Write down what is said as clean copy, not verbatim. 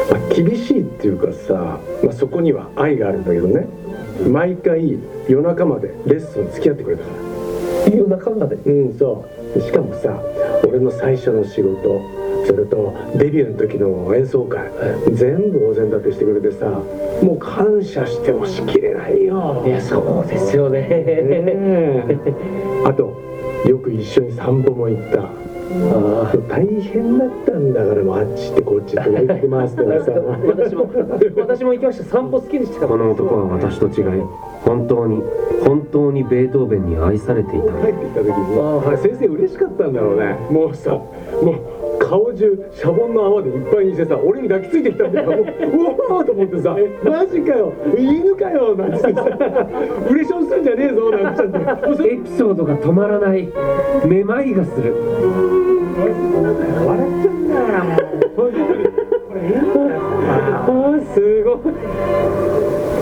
厳しいっていうかさ、そこには愛があるんだけどね、毎回夜中までレッスン付き合ってくれたから。 夜中まで？ そうしかもさ、俺の最初の仕事、それとデビューの時の演奏会、全部お膳立てしてくれてさ、もう感謝してもしきれないよ。 いや、そうですよね。 あとよく一緒に散歩も行った。大変だったんだから、もうあっち行ってこっち行って行ってますとかさ私も行きました。散歩好きでしたから。 この男は私と違い、本当にベートーベンに愛されていた。 帰ってきた時に先生嬉しかったんだろうね。もうさ、もう顔中シャボンの泡でいっぱいにしてさ、俺に抱きついてきたんだよ。もううわーと思ってさ、マジかよ、犬かよなんてさ、ウレションするんじゃねえぞなんてちゃって、 エピソードが止まらない。めまいがする。 笑っちゃうんだよ。本当にこれいいんだよ。 すごい。